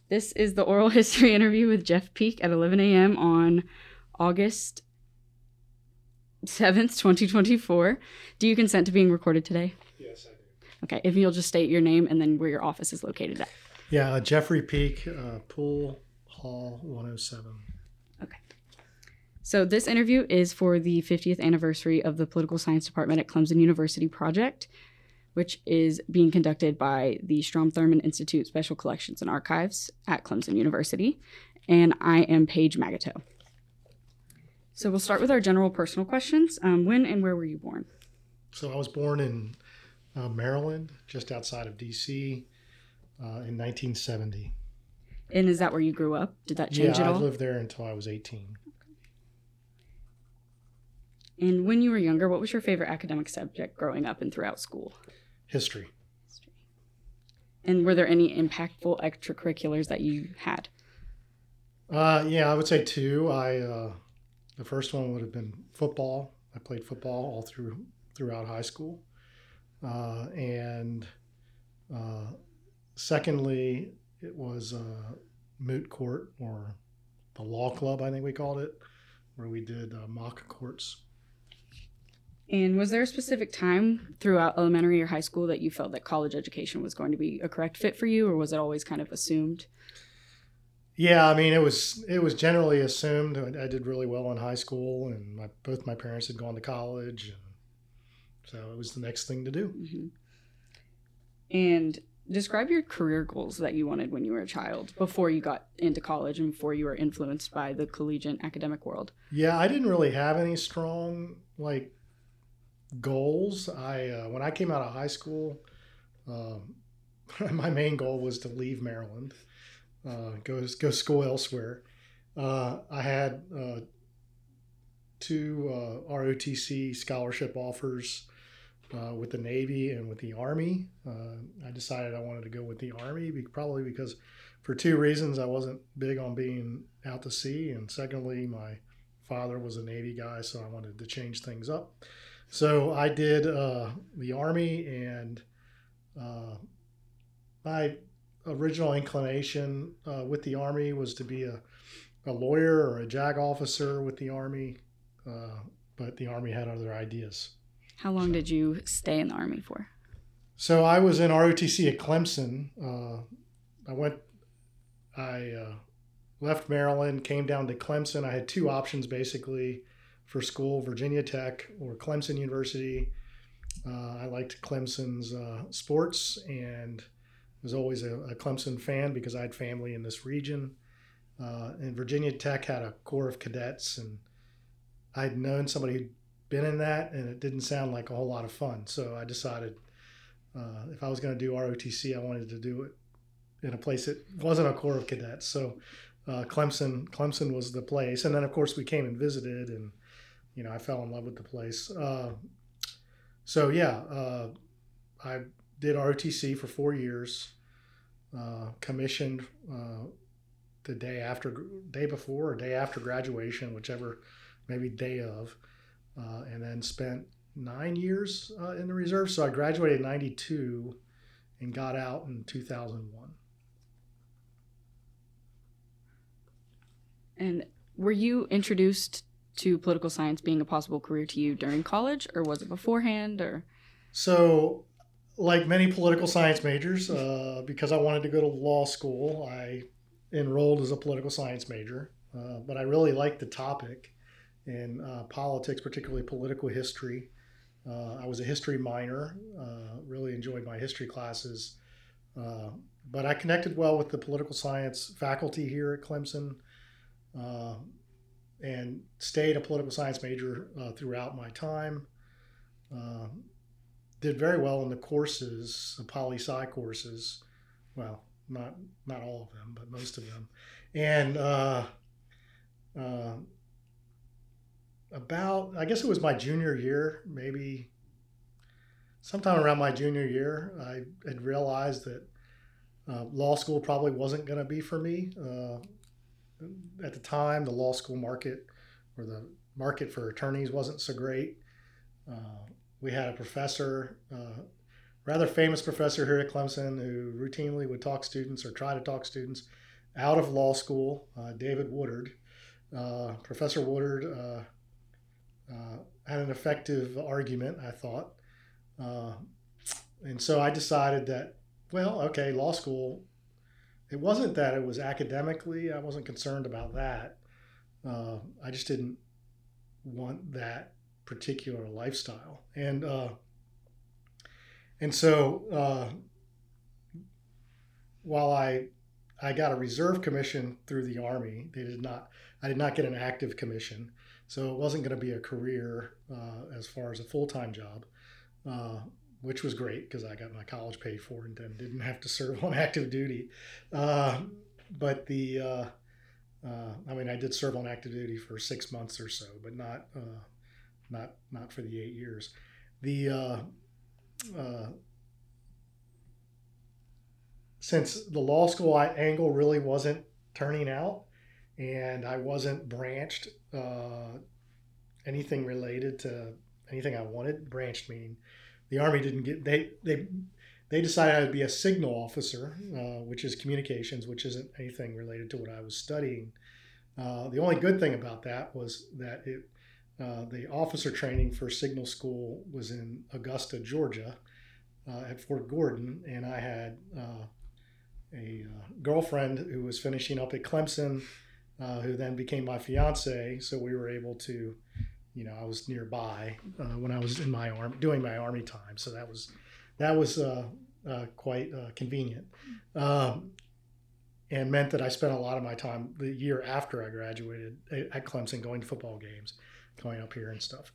This is the oral history interview with Jeff Peak at 11 a.m. on August 7th, 2024. Do you consent to being recorded today? Yes, I do. Okay, if you'll just state your name and then where your office is located at. Yeah, Jeffrey Peak, Pool Hall 107. Okay. So this interview is for the 50th anniversary of the Political Science Department at Clemson University project, which is being conducted by the Strom Thurmond Institute Special Collections and Archives at Clemson University. And I am Paige Magato. So we'll start with our general personal questions. When and where were you born? So I was born in Maryland, just outside of D.C., in 1970. And is that where you grew up? Did that change at all? I lived there until I was 18. And when you were younger, what was your favorite academic subject growing up and throughout school? History. And were there any impactful extracurriculars that you had? I would say two. The first one would have been football. I played football all throughout high school. Secondly, it was moot court, or the law club, I think we called it, where we did mock courts. And was there a specific time throughout elementary or high school that you felt that college education was going to be a correct fit for you, or was it always kind of assumed? Yeah, I mean, it was generally assumed. I did really well in high school, and both my parents had gone to college, and so it was the next thing to do. Mm-hmm. And describe your career goals that you wanted when you were a child, before you got into college and before you were influenced by the collegiate academic world. Yeah, I didn't really have any strong, goals. When I came out of high school, my main goal was to leave Maryland, go school elsewhere. I had two ROTC scholarship offers with the Navy and with the Army. I decided I wanted to go with the Army, probably because for two reasons. I wasn't big on being out to sea, and secondly, my father was a Navy guy, so I wanted to change things up. So I did the Army, and my original inclination with the Army was to be a lawyer or a JAG officer with the Army, but the Army had other ideas. How long did you stay in the Army for? So I was in ROTC at Clemson. I left Maryland, came down to Clemson. I had two options basically for school: Virginia Tech or Clemson University. I liked Clemson's sports and was always a Clemson fan because I had family in this region. And Virginia Tech had a Corps of Cadets, and I'd known somebody who'd been in that, and it didn't sound like a whole lot of fun. So I decided if I was going to do ROTC, I wanted to do it in a place that wasn't a Corps of Cadets. So Clemson was the place. And then, of course, we came and visited, and I fell in love with the place. I did ROTC for 4 years, commissioned the day before or day after graduation, whichever, maybe day of, and then spent 9 years in the reserve. So I graduated in 92 and got out in 2001. And were you introduced to political science being a possible career to you during college, or was it beforehand? Or so, like many political science majors, because I wanted to go to law school, I enrolled as a political science major. But I really liked the topic in politics, particularly political history. I was a history minor, really enjoyed my history classes. But I connected well with the political science faculty here at Clemson, and stayed a political science major throughout my time. Did very well in the courses, the poli-sci courses. Well, not all of them, but most of them. And I guess it was my junior year, maybe sometime around my junior year, I had realized that law school probably wasn't going to be for me. At the time, the law school market, or the market for attorneys, wasn't so great. We had a professor, rather famous professor here at Clemson, who routinely would talk students, or try to talk students, out of law school, David Woodard. Professor Woodard had an effective argument, I thought. And so I decided that, well, okay, law school, it wasn't that it was academically, I wasn't concerned about that. I just didn't want that particular lifestyle. And so while I got a reserve commission through the Army, I did not get an active commission. So it wasn't going to be a career as far as a full-time job, which was great because I got my college paid for and then didn't have to serve on active duty. But I did serve on active duty for 6 months or so, but not for the 8 years. Since the law school angle really wasn't turning out, and I wasn't branched anything related to anything I wanted. Branched meaning the Army didn't get they decided I would be a signal officer, which is communications, which isn't anything related to what I was studying. The only good thing about that was that the officer training for signal school was in Augusta, Georgia, at Fort Gordon, and I had a girlfriend who was finishing up at Clemson, who then became my fiance. So we were able to, I was nearby when I was in my doing my Army time. So that was quite convenient, and meant that I spent a lot of my time the year after I graduated at Clemson going to football games, going up here and stuff.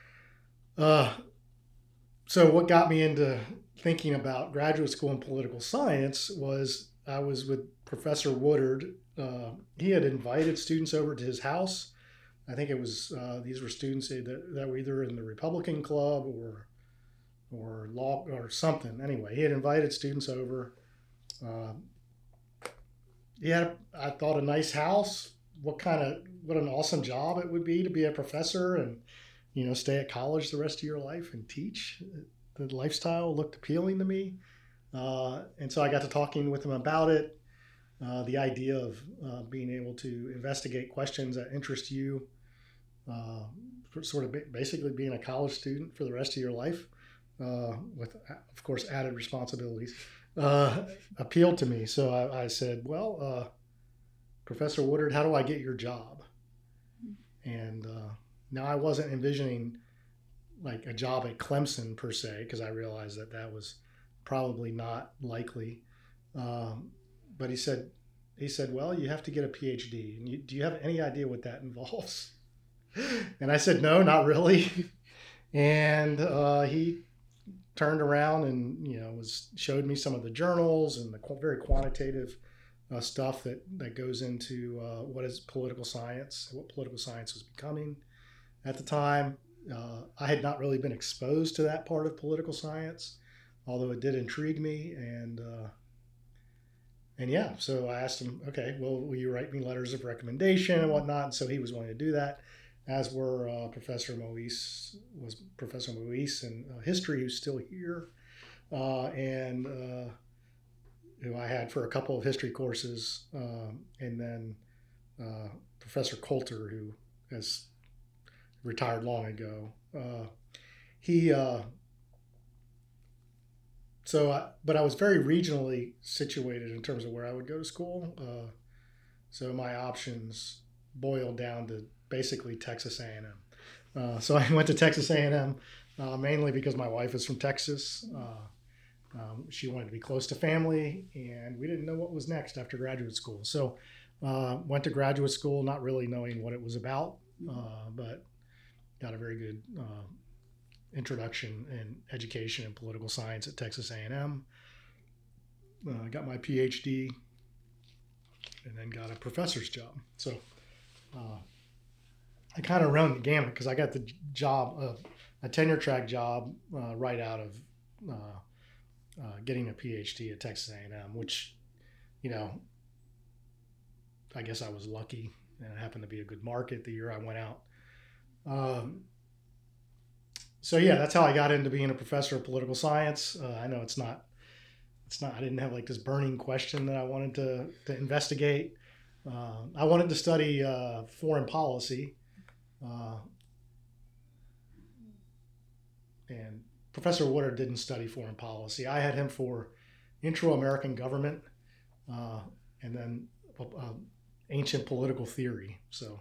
So what got me into thinking about graduate school in political science was I was with Professor Woodard. He had invited students over to his house. I think it was these were students that were either in the Republican Club or law or something. Anyway, he had invited students over. He had, I thought, a nice house. What an awesome job it would be to be a professor and stay at college the rest of your life and teach. The lifestyle looked appealing to me, and so I got to talking with him about it. The idea of being able to investigate questions that interest you, sort of basically being a college student for the rest of your life, with, of course, added responsibilities, appealed to me. So I said, well, Professor Woodard, how do I get your job? And now I wasn't envisioning like a job at Clemson per se, because I realized that was probably not likely. But he said, well, you have to get a PhD. And do you have any idea what that involves? And I said, no, not really. And he turned around and, showed me some of the journals and the very quantitative stuff that goes into what is political science, what political science was becoming at the time. I had not really been exposed to that part of political science, although it did intrigue me. And yeah, so I asked him, okay, well, will you write me letters of recommendation and whatnot? And so he was willing to do that, as were Professor Moise in history, who's still here, and who I had for a couple of history courses, and then Professor Coulter, who has retired long ago. But I was very regionally situated in terms of where I would go to school. So my options boiled down to basically Texas A&M. So I went to Texas A&M mainly because my wife is from Texas. She wanted to be close to family, and we didn't know what was next after graduate school. So went to graduate school not really knowing what it was about, but got a very good introduction in education and political science at Texas A&M. Got my PhD, and then got a professor's job. So I kind of run the gamut because I got the job, a tenure track job, right out of getting a PhD at Texas A&M, which, I guess I was lucky, and it happened to be a good market the year I went out. So yeah, that's how I got into being a professor of political science. I know it's not I didn't have like this burning question that I wanted to investigate. I wanted to study foreign policy. And Professor Woodard didn't study foreign policy. I had him for intro-American government, and then ancient political theory. So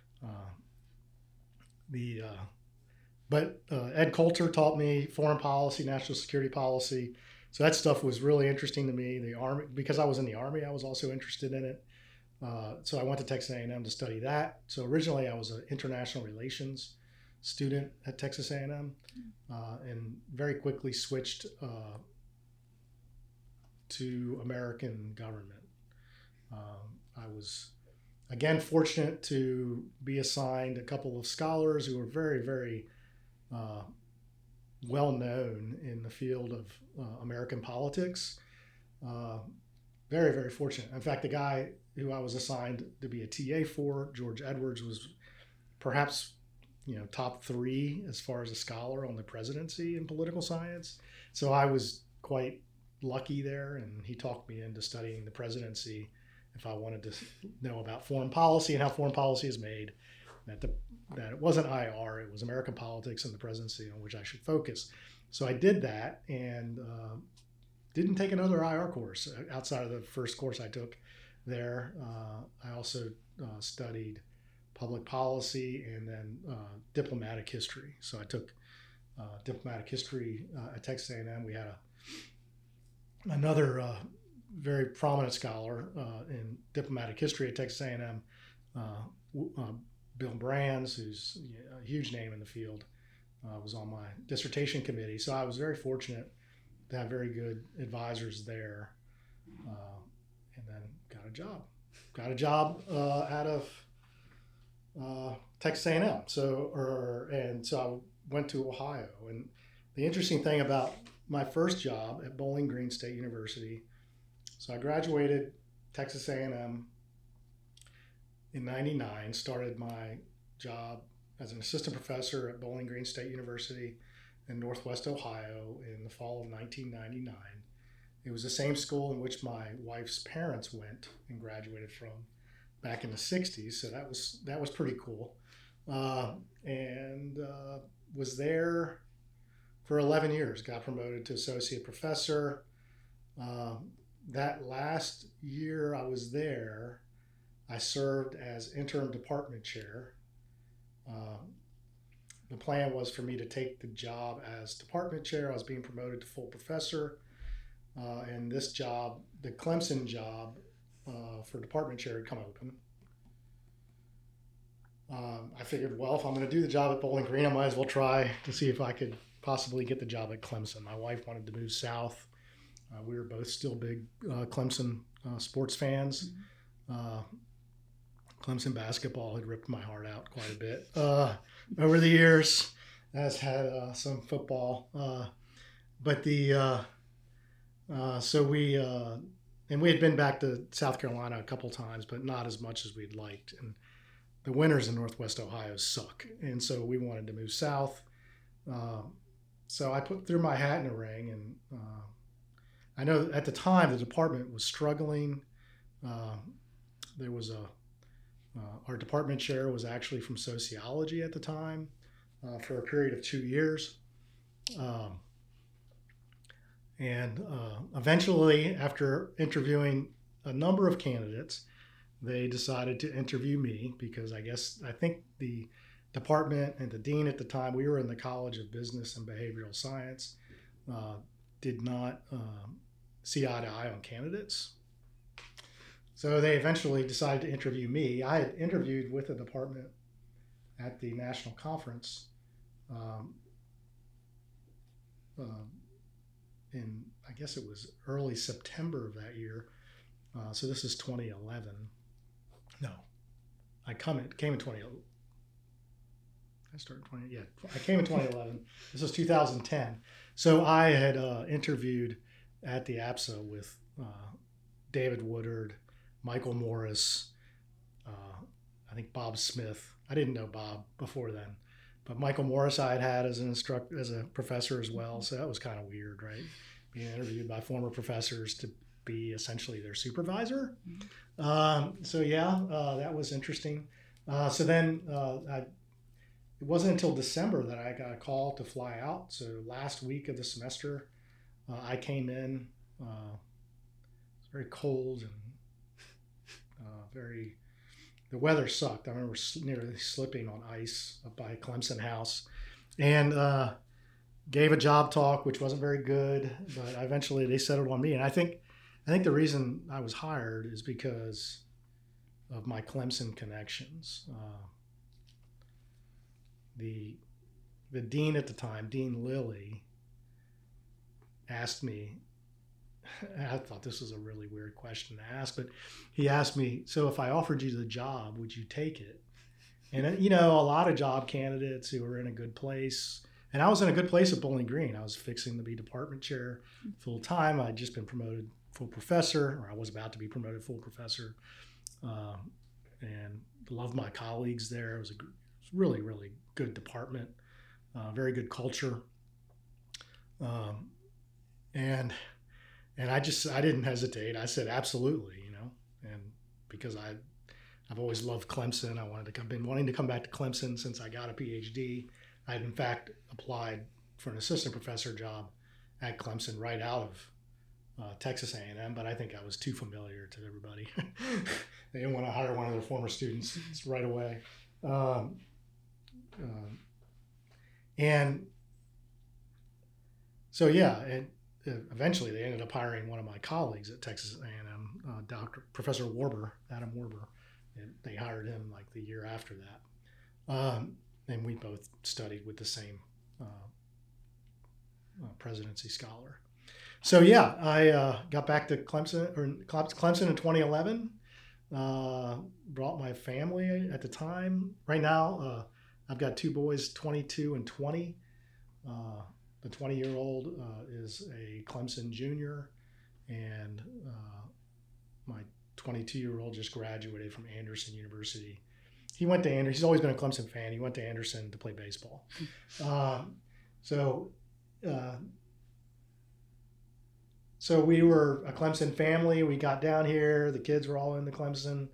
but Ed Coulter taught me foreign policy, national security policy. So that stuff was really interesting to me. The Army, because I was in the Army, I was also interested in it. So I went to Texas A&M to study that. So originally I was an international relations student at Texas A&M, and very quickly switched to American government. I was, again, fortunate to be assigned a couple of scholars who were very, very well known in the field of American politics. Very, very fortunate. In fact, the guy who I was assigned to be a TA for, George Edwards, was perhaps top 3 as far as a scholar on the presidency in political science. So I was quite lucky there, and he talked me into studying the presidency if I wanted to know about foreign policy and how foreign policy is made. That it wasn't IR, it was American politics and the presidency on which I should focus. So I did that, and didn't take another IR course outside of the first course I took there. I also studied public policy and then diplomatic history. So I took diplomatic history at Texas A&M. We had another very prominent scholar in diplomatic history at Texas A&M, Bill Brands, who's a huge name in the field, was on my dissertation committee. So I was very fortunate to have very good advisors there, and then got a job out of Texas A&M. So I went to Ohio. And the interesting thing about my first job at Bowling Green State University, so I graduated Texas A&M in '99, started my job as an assistant professor at Bowling Green State University in Northwest Ohio in the fall of 1999. It was the same school in which my wife's parents went and graduated from back in the 60s, so that was pretty cool. And was there for 11 years, got promoted to associate professor. That last year I was there, I served as interim department chair. The plan was for me to take the job as department chair. I was being promoted to full professor. And this job, the Clemson job for department chair, had come open. I figured, well, if I'm going to do the job at Bowling Green, I might as well try to see if I could possibly get the job at Clemson. My wife wanted to move south. We were both still big Clemson sports fans. Clemson basketball had ripped my heart out quite a bit over the years, as had some football. So we had been back to South Carolina a couple times, but not as much as we'd liked. And the winters in Northwest Ohio suck, and so we wanted to move south. So I threw my hat in the ring, and I know at the time the department was struggling. There was our department chair was actually from sociology at the time for a period of 2 years. And eventually, after interviewing a number of candidates, they decided to interview me because I think the department and the dean at the time, we were in the College of Business and Behavioral Science, did not see eye to eye on candidates. So they eventually decided to interview me. I had interviewed with the department at the national conference in, I guess it was early September of that year. So this is 2011. No, I came in 2011. I came in 2011. This is 2010. So I had interviewed at the APSA with David Woodard, Michael Morris, I think Bob Smith. I didn't know Bob before then, but Michael Morris I had as an instructor, as a professor as well. So that was kind of weird, right? being interviewed by former professors to be essentially their supervisor. So yeah, that was interesting. So then it wasn't until December that I got a call to fly out. So last week of the semester, I came in. It was very cold and the weather sucked. I remember nearly slipping on ice up by Clemson House, and gave a job talk, which wasn't very good. But eventually, they settled on me, and I think the reason I was hired is because of my Clemson connections. The dean at the time, Dean Lilly, asked me. I thought this was a really weird question to ask, but he asked me, so if I offered you the job, would you take it? And, you know, a lot of job candidates who are in a good place, and I was in a good place at Bowling Green. I was fixing to be department chair full time. I'd just been promoted full professor, or I was about to be promoted full professor, and loved my colleagues there. It was really, really good department, very good culture. And I didn't hesitate. I said, absolutely, you know, and because I've always loved Clemson. I've been wanting to come back to Clemson since I got a PhD. I had in fact applied for an assistant professor job at Clemson right out of Texas A&M, but I think I was too familiar to everybody. They didn't want to hire one of their former students right away. And so, yeah, eventually they ended up hiring one of my colleagues at Texas A&M, Professor Warber, Adam Warber. And they hired him like the year after that. And we both studied with the same presidency scholar. So yeah, I got back to Clemson in 2011. Brought my family at the time. Right now, I've got two boys, 22 and 20. The 20-year-old is a Clemson junior, and my 22-year-old just graduated from Anderson University. He went to Anderson. He's always been a Clemson fan. He went to Anderson to play baseball. So we were a Clemson family. We got down here. The kids were all into Clemson.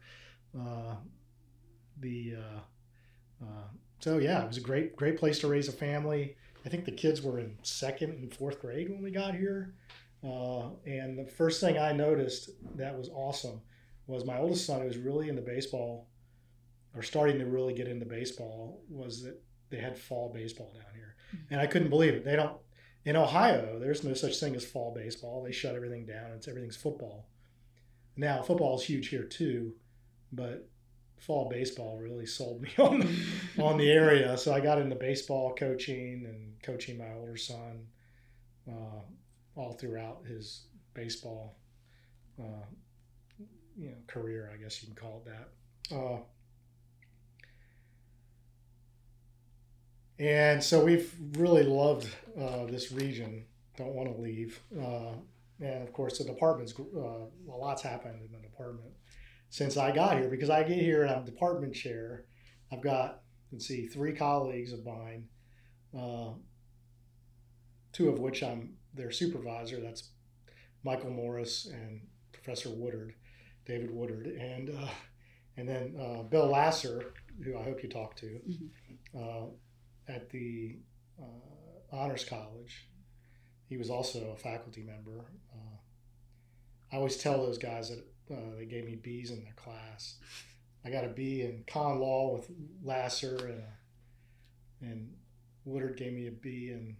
So yeah, it was a great place to raise a family. I think the kids were in second and fourth grade when we got here. And the first thing I noticed that was awesome was my oldest son, who was really into baseball, or starting to really get into baseball, was that they had fall baseball down here. And I couldn't believe it. They don't, in Ohio, there's no such thing as fall baseball. They shut everything down. Everything's football. Now, football is huge here too, but fall baseball really sold me on the area. So I got into baseball coaching and coaching my older son all throughout his baseball career, I guess you can call it that. And so we've really loved this region. Don't want to leave. And of course, the department's a lot's happened in the department since I got here, because I get here and I'm department chair. I've got, three colleagues of mine, two of which I'm their supervisor. That's Michael Morris and Professor Woodard, David Woodard, and then Bill Lasser, who I hope you talk to, at the Honors College. He was also a faculty member. I always tell those guys that they gave me B's in their class. I got a B in con law with Lasser, and Woodard gave me a B, and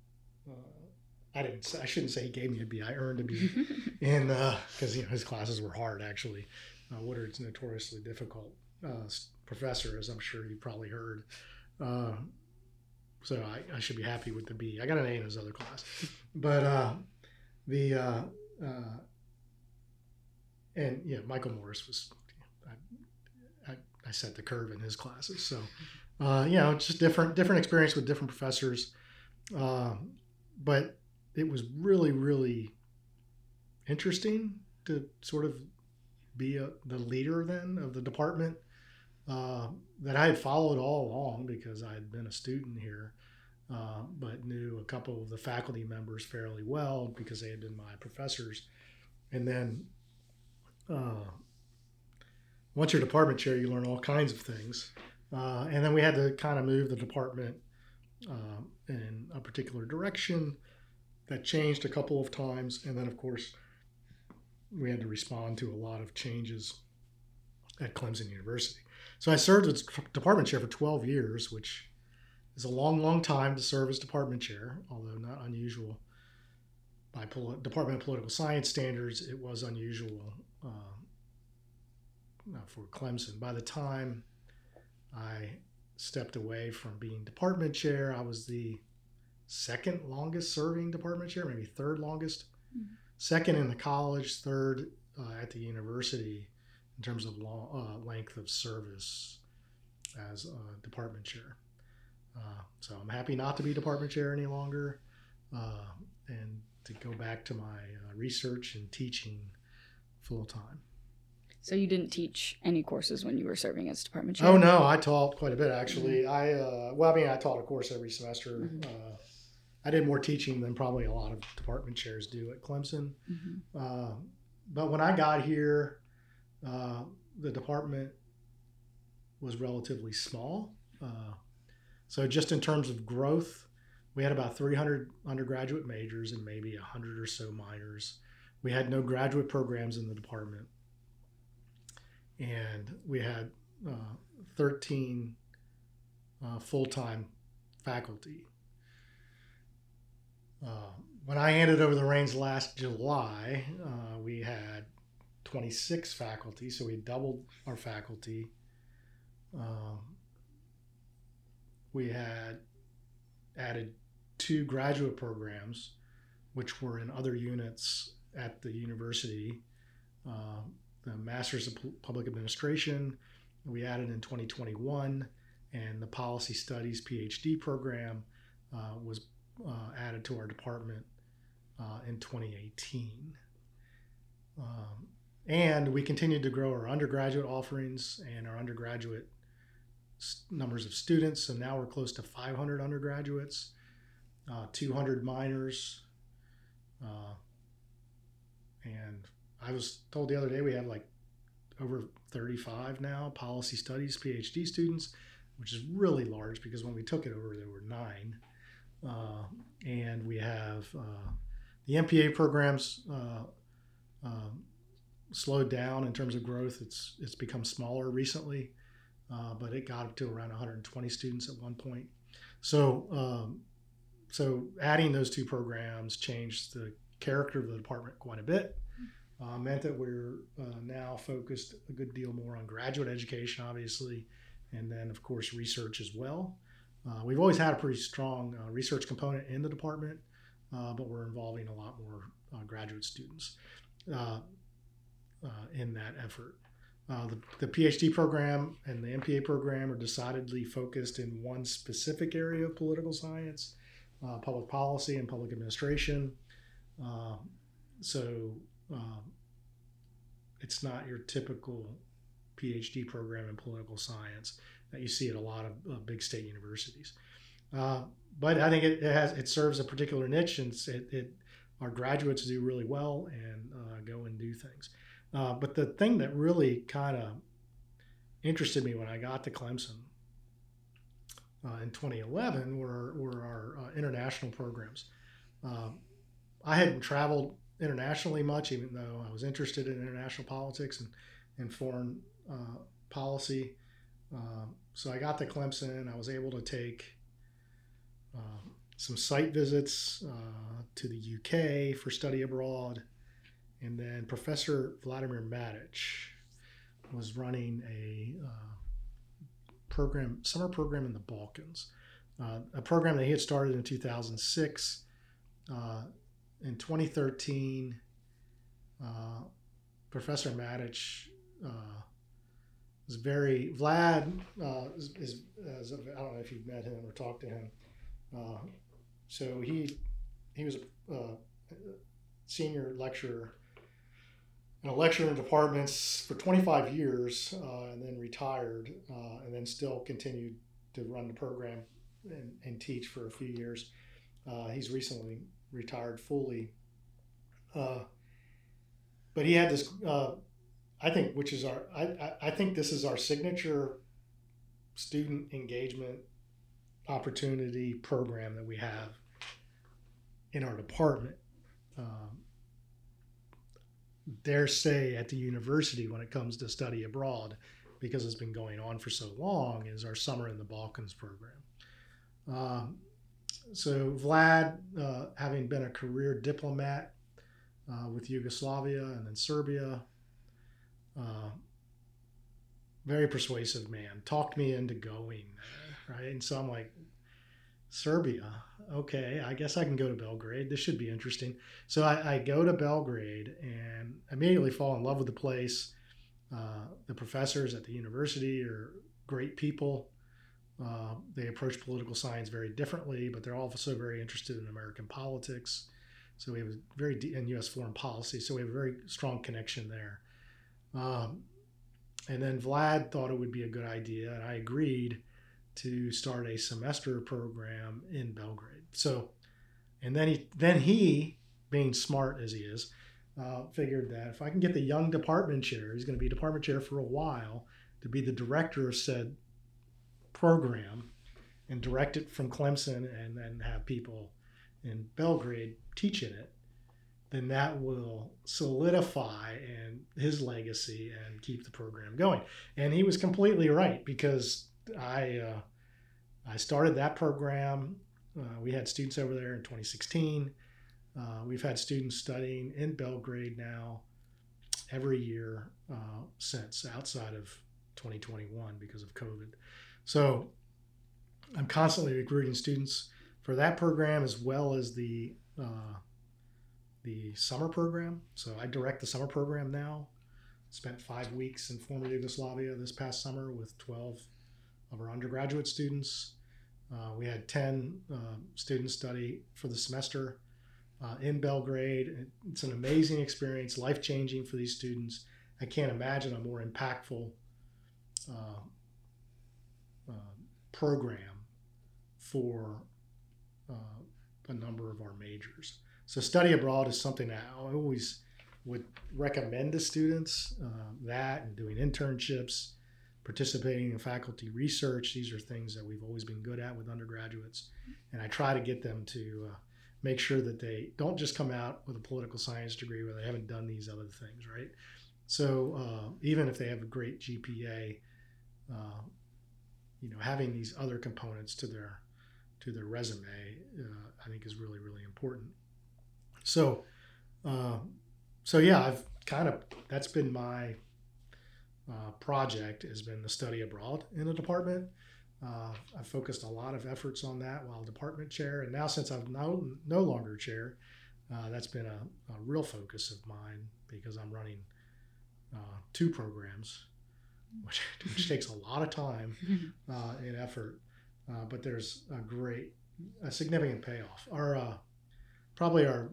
I shouldn't say he gave me a B. I earned a B, and because his classes were hard actually. Woodard's a notoriously difficult professor, as I'm sure you probably heard. So I should be happy with the B. I got an A in his other class, but Michael Morris was, I set the curve in his classes. So, just different experience with different professors. But it was really, really interesting to sort of be the leader then of the department that I had followed all along because I had been a student here. but knew a couple of the faculty members fairly well because they had been my professors. And then once you're department chair, you learn all kinds of things. And then we had to kind of move the department in a particular direction. That changed a couple of times. And then, of course, we had to respond to a lot of changes at Clemson University. So I served as department chair for 12 years, which is a long, long time to serve as department chair, although not unusual. By Department of Political Science standards, it was unusual for Clemson. By the time I stepped away from being department chair, I was the second longest serving department chair, maybe third longest. Mm-hmm. Second in the college, third at the university in terms of length of service as department chair. So I'm happy not to be department chair any longer and to go back to my research and teaching full time. So you didn't teach any courses when you were serving as department chair? Oh, no, I taught quite a bit, actually. Mm-hmm. I taught a course every semester. Mm-hmm. I did more teaching than probably a lot of department chairs do at Clemson. Mm-hmm. But when I got here, the department was relatively small. So just in terms of growth, we had about 300 undergraduate majors and maybe 100 or so minors. We had no graduate programs in the department. And we had 13 full-time faculty. When I handed over the reins last July, we had 26 faculty, so we doubled our faculty. We had added 2 graduate programs, which were in other units at the university. The Masters of Public Administration we added in 2021, and the Policy Studies PhD program was added to our department in 2018. And we continued to grow our undergraduate offerings and our undergraduate numbers of students. So now we're close to 500 undergraduates, 200 minors. And I was told the other day we have like over 35 now Policy Studies PhD students, which is really large because when we took it over, there were 9. And we have the MPA programs slowed down in terms of growth. It's become smaller recently, but it got up to around 120 students at one point. So adding those 2 programs changed the character of the department quite a bit. Meant that we're now focused a good deal more on graduate education, obviously, and then, of course, research as well. We've always had a pretty strong research component in the department, but we're involving a lot more graduate students in that effort. The PhD program and the MPA program are decidedly focused in one specific area of political science, public policy and public administration. It's not your typical PhD program in political science that you see at a lot of big state universities. But I think it serves a particular niche, and our graduates do really well and go and do things. But the thing that really kind of interested me when I got to Clemson in 2011 were our international programs. I hadn't traveled internationally much, even though I was interested in international politics and foreign policy. So I got to Clemson. I was able to take some site visits to the UK for study abroad. And then Professor Vladimir Matić was running a summer program in the Balkans, a program that he had started in 2006. In 2013, Professor Matić was Vlad is I don't know if you've met him or talked to him. So he was a senior lecturer and a lecturer in departments for 25 years and then retired and then still continued to run the program and teach for a few years. He's recently retired fully. But he had this, I think, which is I think this is our signature student engagement opportunity program that we have in our department. Dare say at the university, when it comes to study abroad, because it's been going on for so long, is our Summer in the Balkans program. So Vlad, having been a career diplomat with Yugoslavia and then Serbia, very persuasive man, talked me into going there, right? And so I'm like, Serbia, okay, I guess I can go to Belgrade. This should be interesting. So I go to Belgrade and immediately fall in love with the place. The professors at the university are great people. They approach political science very differently, but they're also very interested in American politics. So we have in U.S. foreign policy. So we have a very strong connection there. And then Vlad thought it would be a good idea, and I agreed to start a semester program in Belgrade. So, and then he, being smart as he is, figured that if I can get the young department chair, he's going to be department chair for a while, to be the director of said program and direct it from Clemson and then have people in Belgrade teaching it, then that will solidify and his legacy and keep the program going. And he was completely right, because I started that program. We had students over there in 2016. We've had students studying in Belgrade now every year since, outside of 2021 because of COVID. So I'm constantly recruiting students for that program, as well as the summer program. So I direct the summer program now. Spent 5 weeks in former Yugoslavia this past summer with 12 of our undergraduate students. We had 10 students study for the semester in Belgrade. It's an amazing experience, life-changing for these students. I can't imagine a more impactful program for a number of our majors. So study abroad is something that I always would recommend to students, that and doing internships, participating in faculty research. These are things that we've always been good at with undergraduates. And I try to get them to make sure that they don't just come out with a political science degree where they haven't done these other things, right? So even if they have a great GPA, having these other components to their resume, I think is really, really important. So yeah, that's been my project, has been the study abroad in the department. I've focused a lot of efforts on that while department chair, and now since I'm no longer chair, that's been a real focus of mine, because I'm running 2 programs, which takes a lot of time and effort, but there's a significant payoff. Probably our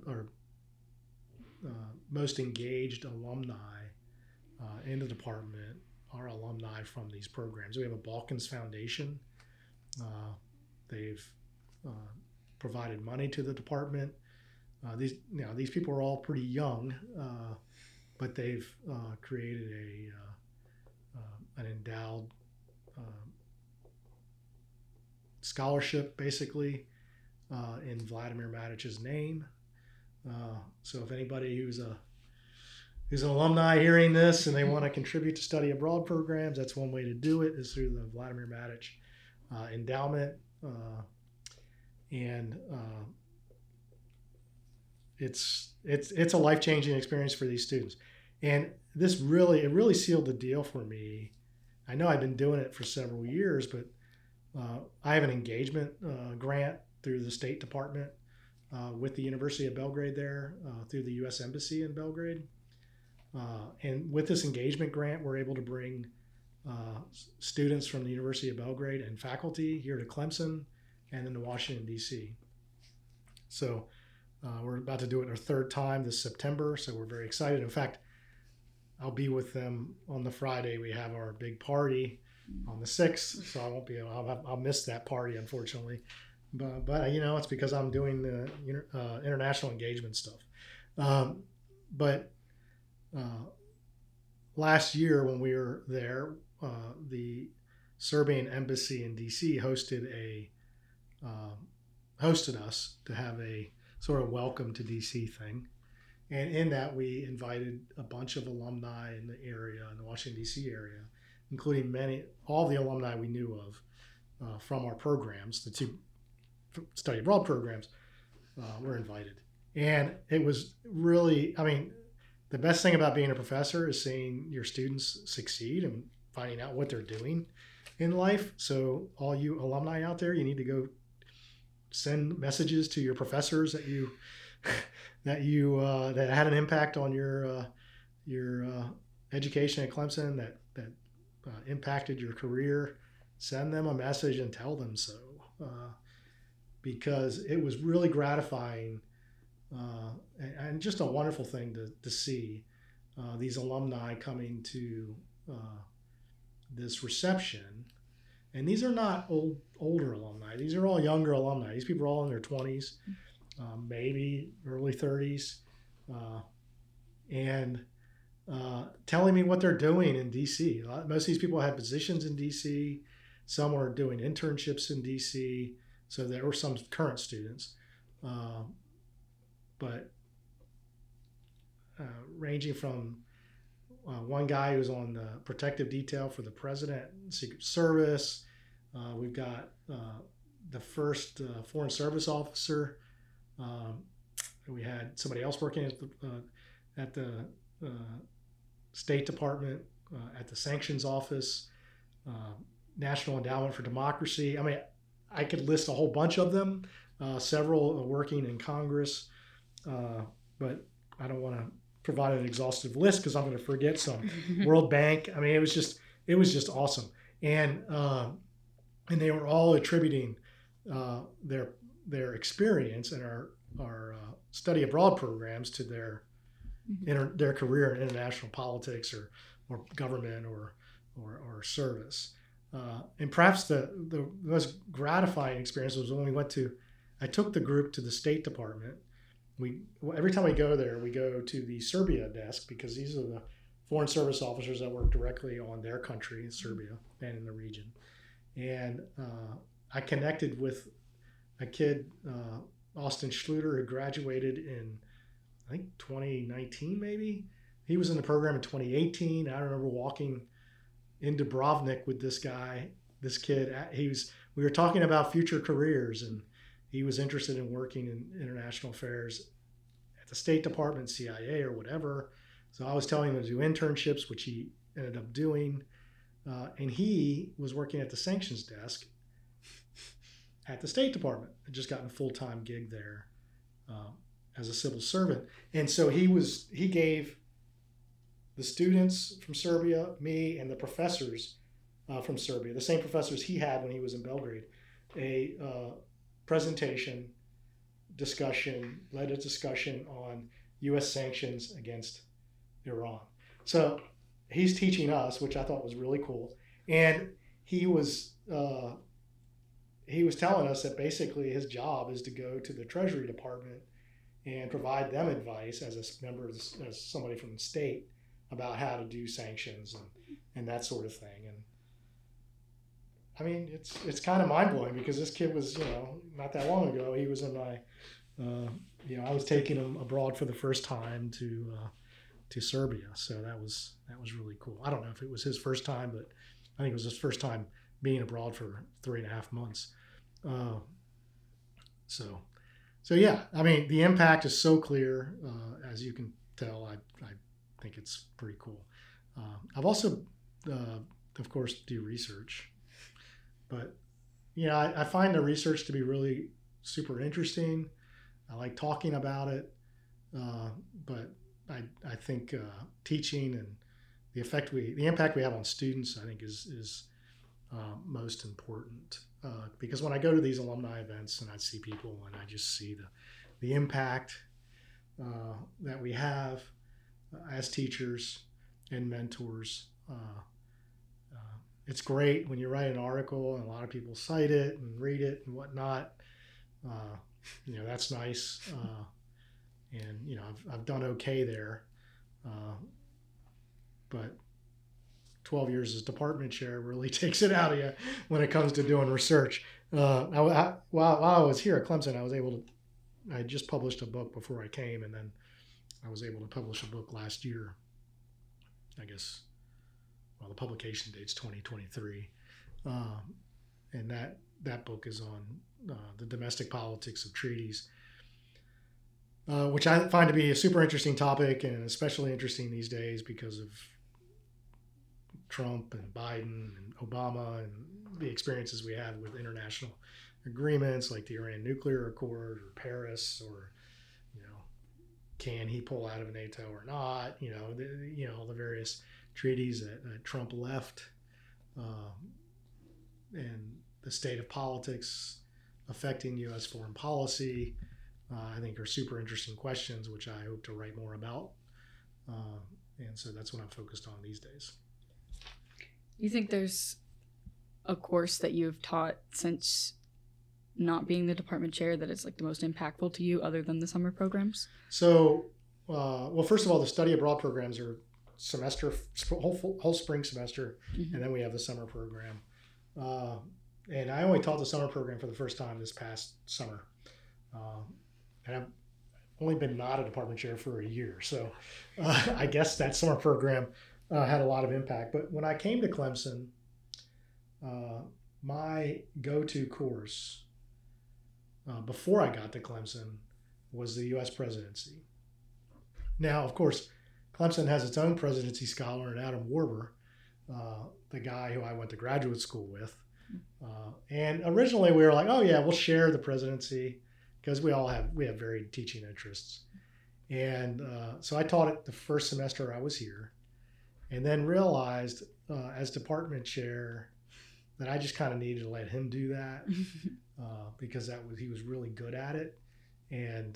most engaged alumni in the department are alumni from these programs. We have a Balkans Foundation. They've provided money to the department. These people are all pretty young, but they've created an endowed scholarship, basically, in Vladimir Matich's name. So if anybody who's an alumni hearing this and they want to contribute to study abroad programs, that's one way to do it, is through the Vladimir Matich endowment. It's a life-changing experience for these students. And it really sealed the deal for me. I know I've been doing it for several years, but I have an engagement grant through the State Department with the University of Belgrade there, through the U.S. Embassy in Belgrade. And with this engagement grant, we're able to bring students from the University of Belgrade and faculty here to Clemson and then to Washington, D.C. So we're about to do it our 3rd time this September, so we're very excited. In fact, I'll be with them on the Friday. We have our big party on the 6th, so I won't be. I'll miss that party, unfortunately. But you know, it's because I'm doing the international engagement stuff. But last year when we were there, the Serbian embassy in DC hosted us to have a sort of welcome to DC thing. And in that, we invited a bunch of alumni in the area, in the Washington, D.C. area, including all the alumni we knew of from our programs, the 2 study abroad programs, were invited. And it was really, I mean, the best thing about being a professor is seeing your students succeed and finding out what they're doing in life. So all you alumni out there, you need to go send messages to your professors that that had an impact on your education at Clemson, that impacted your career. Send them a message and tell them so, because it was really gratifying and just a wonderful thing to see these alumni coming to this reception. And these are not older alumni. These are all younger alumni. These people are all in their 20s, maybe early 30s, and telling me what they're doing in DC. Most of these people had positions in DC. Some were doing internships in DC. So there were some current students, but ranging from one guy who's on the protective detail for the president, Secret Service. We've got the first foreign service officer. We had somebody else working at the State Department, at the Sanctions Office, National Endowment for Democracy. I mean, I could list a whole bunch of them, several working in Congress, but I don't want to provide an exhaustive list because I'm going to forget some. World Bank. I mean, it was just awesome, and they were all attributing their experience and our study abroad programs to their career in international politics or government or service. And perhaps the most gratifying experience was when I took the group to the State Department. Every time we go there, we go to the Serbia desk because these are the foreign service officers that work directly on their country in Serbia and in the region. And I connected with a kid, Austin Schluter, who graduated in, I think, 2019 maybe. He was in the program in 2018. I remember walking in Dubrovnik with this kid. We were talking about future careers, and he was interested in working in international affairs at the State Department, CIA, or whatever. So I was telling him to do internships, which he ended up doing. And he was working at the sanctions desk at the State Department. Had just gotten a full-time gig there as a civil servant. And so he gave the students from Serbia, me, and the professors from Serbia, the same professors he had when he was in Belgrade, a presentation, led a discussion on U.S. sanctions against Iran. So he's teaching us, which I thought was really cool. And he was telling us that basically his job is to go to the Treasury Department and provide them advice as somebody from the state about how to do sanctions and that sort of thing. And I mean, it's kind of mind blowing because this kid was, not that long ago, he was in my, I was taking him abroad for the first time to Serbia. So that was really cool. I don't know if it was his first time, but I think it was his first time being abroad for 3.5 months. So yeah, I mean, the impact is so clear, as you can tell. I think it's pretty cool. I've also, of course, do research. But, I find the research to be really super interesting. I like talking about it. But I think teaching and the impact we have on students, I think is most important. Because when I go to these alumni events and I see people and I just see the impact that we as teachers and mentors, it's great when you write an article and a lot of people cite it and read it and whatnot. That's nice. And I've done okay there. But 12 years as department chair really takes it out of you when it comes to doing research. While I was here at Clemson, I just published a book before I came, and then I was able to publish a book last year. I guess, the publication date's 2023. And that book is on the domestic politics of treaties, which I find to be a super interesting topic, and especially interesting these days because of Trump and Biden and Obama and the experiences we have with international agreements like the Iran nuclear accord or Paris, or can he pull out of NATO or not? All the various treaties that Trump left, and the state of politics affecting U.S. foreign policy, I think are super interesting questions, which I hope to write more about. And so that's what I'm focused on these days. You think there's a course that you've taught since not being the department chair that is like the most impactful to you other than the summer programs? So, first of all, the study abroad programs are semester, whole spring semester, mm-hmm. and then we have the summer program. And I only taught the summer program for the first time this past summer. And I've only been not a department chair for a year. So I guess that summer program had a lot of impact. But when I came to Clemson, my go-to course before I got to Clemson was the U.S. presidency. Now, of course, Clemson has its own presidency scholar in Adam Warber, the guy who I went to graduate school with. And originally we were like, oh yeah, we'll share the presidency because we have varied teaching interests. And so I taught it the first semester I was here, and then realized as department chair that I just kind of needed to let him do that because he was really good at it. And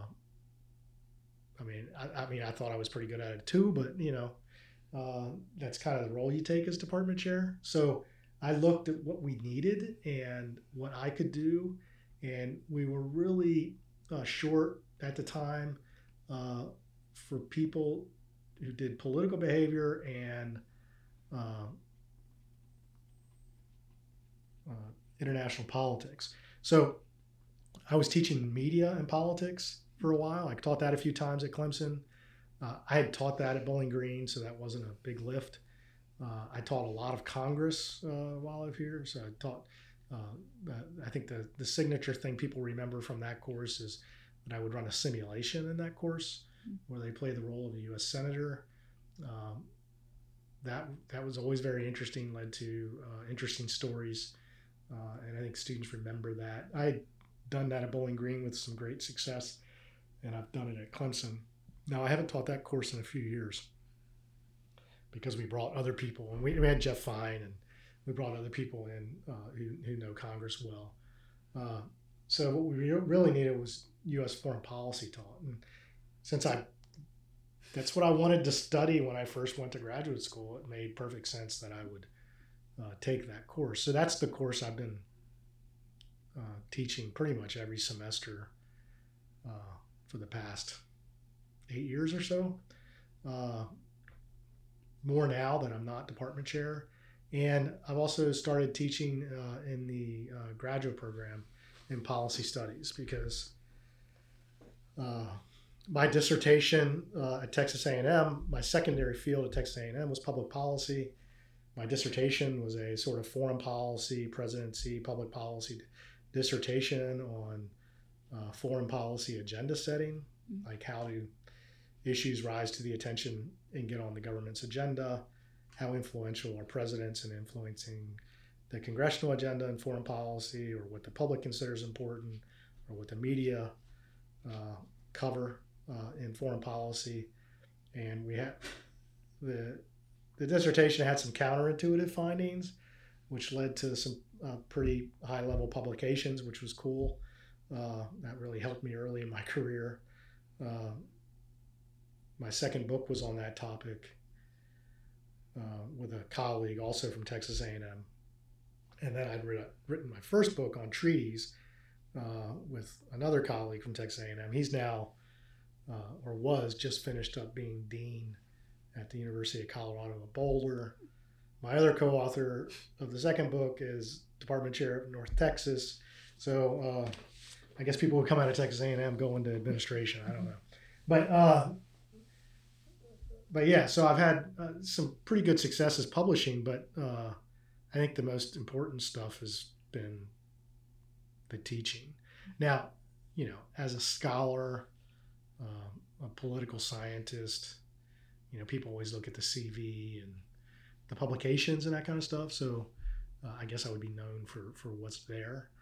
I thought I was pretty good at it too, but that's kind of the role you take as department chair. So I looked at what we needed and what I could do, and we were really short at the time for people who did political behavior and international politics. So I was teaching media and politics for a while. I taught that a few times at Clemson. I had taught that at Bowling Green, so that wasn't a big lift. I taught a lot of Congress while I was here. So I taught, I think the signature thing people remember from that course is that I would run a simulation in that course where they play the role of a U.S. Senator. That was always very interesting, led to interesting stories. And I think students remember that. I had done that at Bowling Green with some great success, and I've done it at Clemson. Now, I haven't taught that course in a few years because we brought other people, and we had Jeff Fine, and we brought other people in who know Congress well. So what we really needed was U.S. foreign policy taught. And since that's what I wanted to study when I first went to graduate school, it made perfect sense that I would take that course. So that's the course I've been teaching pretty much every semester for the past 8 years or so. More now that I'm not department chair. And I've also started teaching in the graduate program in policy studies because my dissertation at Texas A&M, my secondary field at Texas A&M was public policy. My dissertation was a sort of foreign policy, presidency, public policy dissertation on foreign policy agenda setting, like how do issues rise to the attention and get on the government's agenda, how influential are presidents in influencing the congressional agenda in foreign policy, or what the public considers important, or what the media cover in foreign policy. And we had the dissertation had some counterintuitive findings, which led to some pretty high-level publications, which was cool. That really helped me early in my career. My second book was on that topic, with a colleague also from Texas A&M. And then I'd written my first book on treaties with another colleague from Texas A&M. He's now, or was just finished up being dean at the University of Colorado at Boulder. My other co-author of the second book is department chair at North Texas. So I guess people who come out of Texas A&M go into administration. I don't know. But yeah, so I've had some pretty good successes publishing, but I think the most important stuff has been the teaching. Now, as a scholar, a political scientist, people always look at the CV and the publications and that kind of stuff. So I guess I would be known for what's there.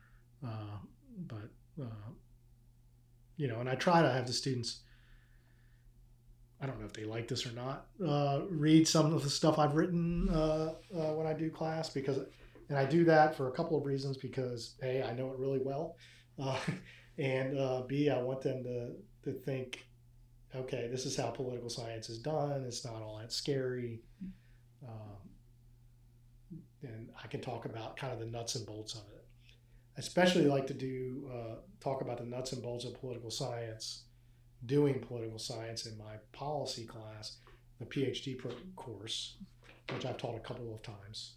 And I try to have the students, I don't know if they like this or not, read some of the stuff I've written when I do class, and I do that for a couple of reasons, because A, I know it really well, and B, I want them to think, okay, this is how political science is done. It's not all that scary. And I can talk about kind of the nuts and bolts of it. I especially like to talk about the nuts and bolts of political science, doing political science in my policy class, the PhD course, which I've taught a couple of times.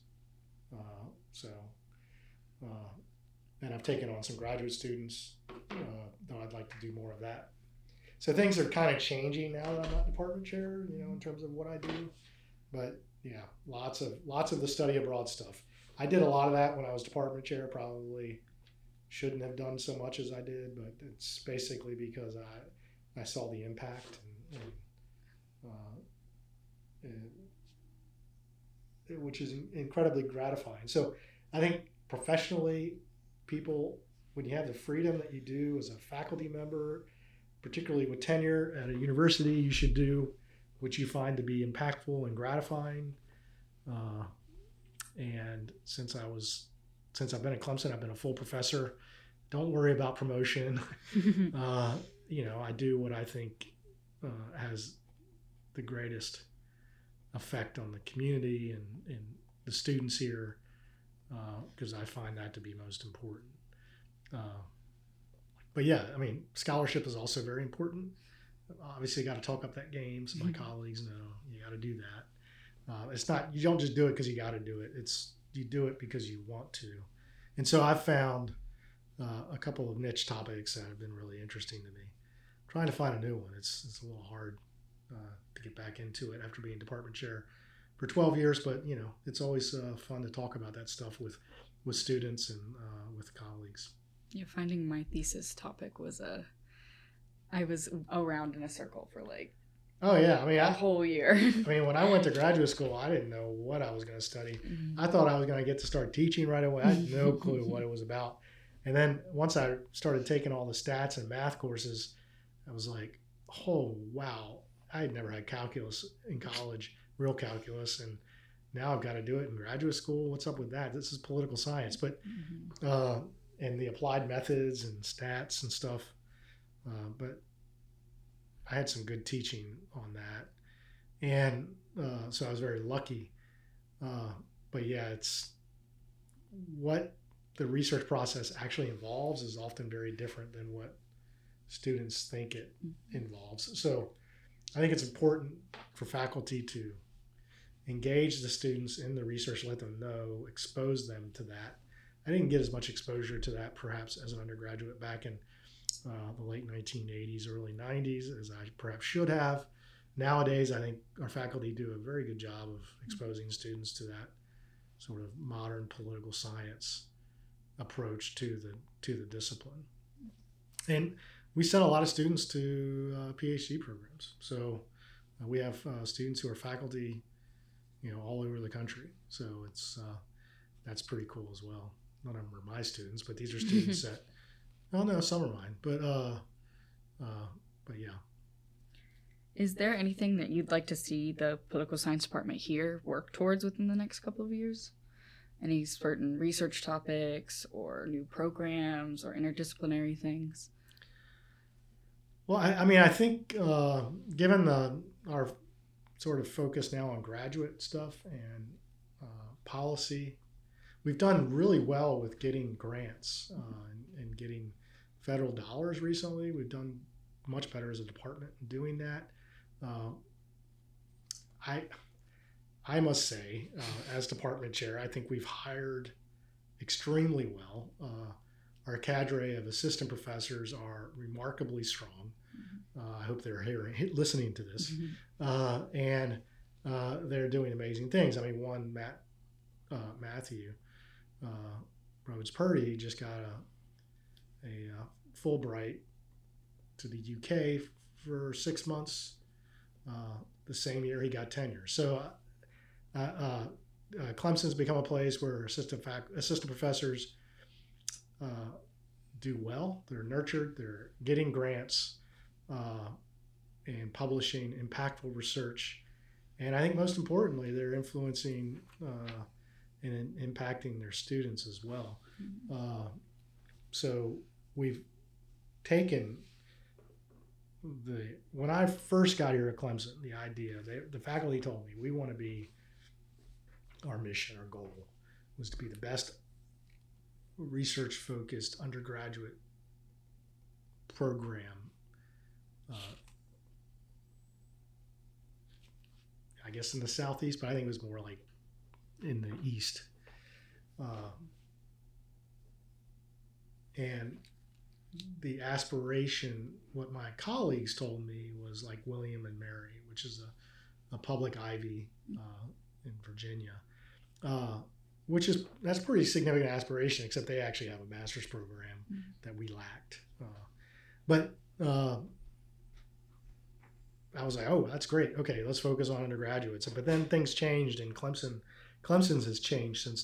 And I've taken on some graduate students, though I'd like to do more of that. So things are kind of changing now that I'm not department chair, in terms of what I do. But yeah, lots of the study abroad stuff. I did a lot of that when I was department chair. Probably shouldn't have done so much as I did, but it's basically because I saw the impact, which is incredibly gratifying. So I think professionally, people, when you have the freedom that you do as a faculty member, particularly with tenure at a university, you should do what you find to be impactful and gratifying. And since I've been at Clemson, I've been a full professor. Don't worry about promotion. I do what I think has the greatest effect on the community and the students here, because I find that to be most important. But yeah, scholarship is also very important. Obviously, got to talk up that game, so my colleagues know you got to do that. It's not, you don't just do it because you got to do it. You do it because you want to. And so I've found a couple of niche topics that have been really interesting to me. Trying to find a new one. It's a little hard to get back into it after being department chair for 12 years, but it's always fun to talk about that stuff with students and with colleagues. Yeah, finding my thesis topic was I was around in a circle for oh yeah, a whole year. When I went to graduate school, I didn't know what I was going to study. Mm-hmm. I thought I was going to get to start teaching right away. I had no clue what it was about. And then once I started taking all the stats and math courses, I was like, oh, wow. I had never had calculus in college, real calculus, and now I've got to do it in graduate school. What's up with that? This is political science. But and the applied methods and stats and stuff. But I had some good teaching on that. And so I was very lucky. But yeah, it's what the research process actually involves is often very different than what students think it involves. So I think it's important for faculty to engage the students in the research, let them know, expose them to that. I didn't get as much exposure to that perhaps as an undergraduate back in the late 1980s, early 90s as I perhaps should have. Nowadays, I think our faculty do a very good job of exposing students to that sort of modern political science approach to the discipline. And we send a lot of students to PhD programs. So we have students who are faculty, all over the country. So it's that's pretty cool as well. None of them are my students, but these are students that, oh no, some are mine. But yeah. Is there anything that you'd like to see the political science department here work towards within the next couple of years? Any certain research topics or new programs or interdisciplinary things? Well, I think given our sort of focused now on graduate stuff and policy. We've done really well with getting grants and getting federal dollars recently. We've done much better as a department in doing that. I must say, as department chair, I think we've hired extremely well. Our cadre of assistant professors are remarkably strong. I hope they're listening to this, and they're doing amazing things. I mean, one Matthew Rhodes Purdy just got a Fulbright to the UK for 6 months. The same year he got tenure. So Clemson's become a place where assistant professors do well. They're nurtured. They're getting grants and publishing impactful research. And I think most importantly, they're influencing and impacting their students as well. So we've taken when I first got here at Clemson, the idea, the faculty told me, we want to be, our mission, our goal was to be the best research-focused undergraduate program, I guess in the Southeast, but I think it was more like in the East. And the aspiration, what my colleagues told me, was like William and Mary, which is a public Ivy in Virginia, that's a pretty significant aspiration, except they actually have a master's program that we lacked. But I was like, oh, that's great. Okay, let's focus on undergraduates. But then things changed, and Clemson's has changed since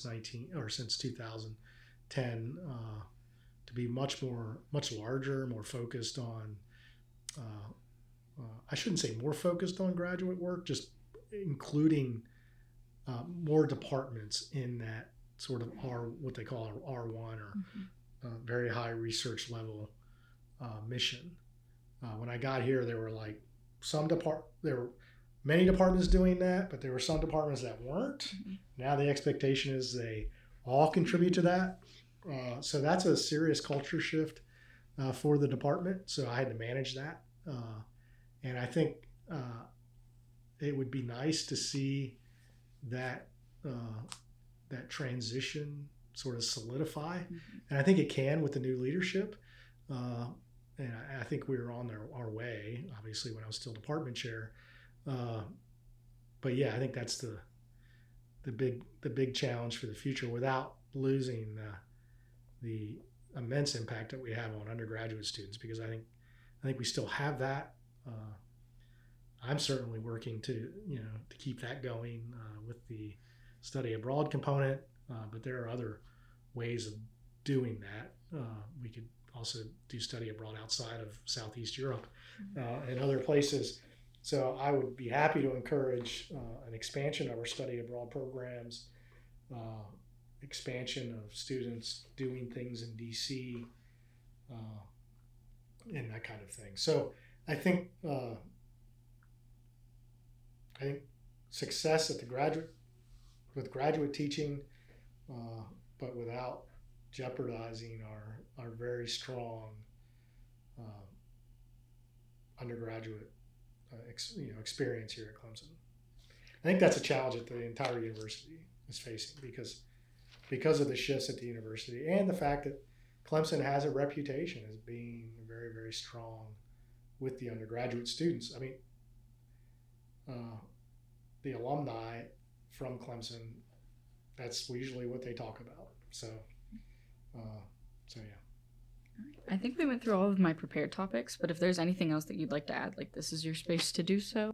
2010 to be much larger, more focused on. I shouldn't say more focused on graduate work, just including more departments in that sort of what they call our R1 or very high research level mission. When I got here, there were like there were many departments doing that, but there were some departments that weren't. Now the expectation is they all contribute to that. So that's a serious culture shift for the department. So I had to manage that. And I think it would be nice to see that transition sort of solidify. And I think it can with the new leadership. And I think we were on our way, obviously, when I was still department chair. But yeah, I think that's the big challenge for the future, without losing the immense impact that we have on undergraduate students, because I think we still have that. I'm certainly working to keep that going with the study abroad component, but there are other ways of doing that. We could also do study abroad outside of Southeast Europe and other places. So I would be happy to encourage an expansion of our study abroad programs, expansion of students doing things in DC, and that kind of thing. So I think success at with graduate teaching, but without jeopardizing our very strong undergraduate experience here at Clemson. I think that's a challenge that the entire university is facing because of the shifts at the university and the fact that Clemson has a reputation as being very, very strong with the undergraduate students. I mean, the alumni from Clemson, that's usually what they talk about. So yeah. I think we went through all of my prepared topics, but if there's anything else that you'd like to add, this is your space to do so.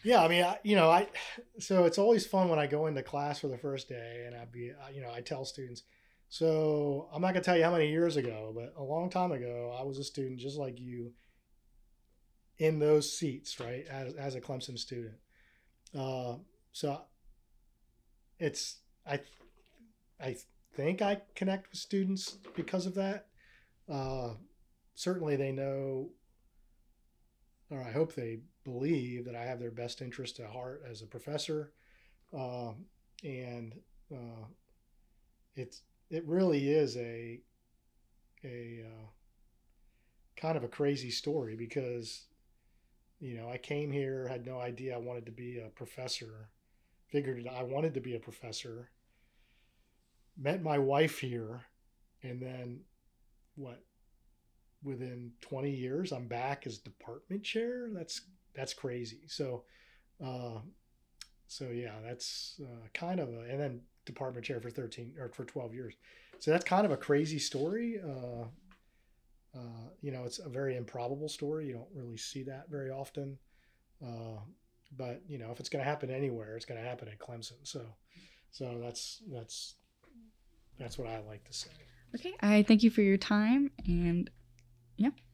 Yeah, I mean, so it's always fun when I go into class for the first day and I tell students, so I'm not going to tell you how many years ago, but a long time ago, I was a student just like you in those seats, right? As a Clemson student. So it's, I think I connect with students because of that. Uh, Certainly they know, or I hope they believe that I have their best interest at heart as a professor. Um, and uh, it's it really is a kind of a crazy story because I came here, had no idea I wanted to be a professor, figured I wanted to be a professor, met my wife here, and then what? Within 20 years, I'm back as department chair. That's crazy. Uh, so yeah, that's kind of and then department chair for 12 years. So that's kind of a crazy story. It's a very improbable story. You don't really see that very often. Uh, but if it's going to happen anywhere, it's going to happen at Clemson. So that's what I like to say. Okay, I thank you for your time, and yeah.